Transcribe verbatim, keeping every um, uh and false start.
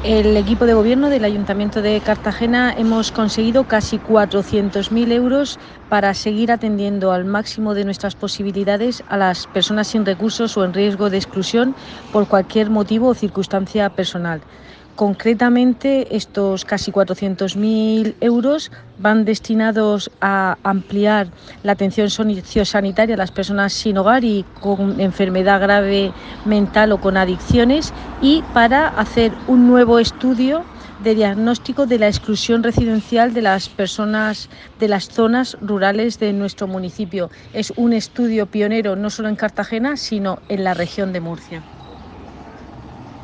El equipo de gobierno del Ayuntamiento de Cartagena hemos conseguido casi cuatrocientos mil euros para seguir atendiendo al máximo de nuestras posibilidades a las personas sin recursos o en riesgo de exclusión por cualquier motivo o circunstancia personal. Concretamente, estos casi cuatrocientos mil euros van destinados a ampliar la atención sociosanitaria a las personas sin hogar y con enfermedad grave mental o con adicciones, y para hacer un nuevo estudio de diagnóstico de la exclusión residencial de las personas de las zonas rurales de nuestro municipio. Es un estudio pionero no solo en Cartagena, sino en la región de Murcia.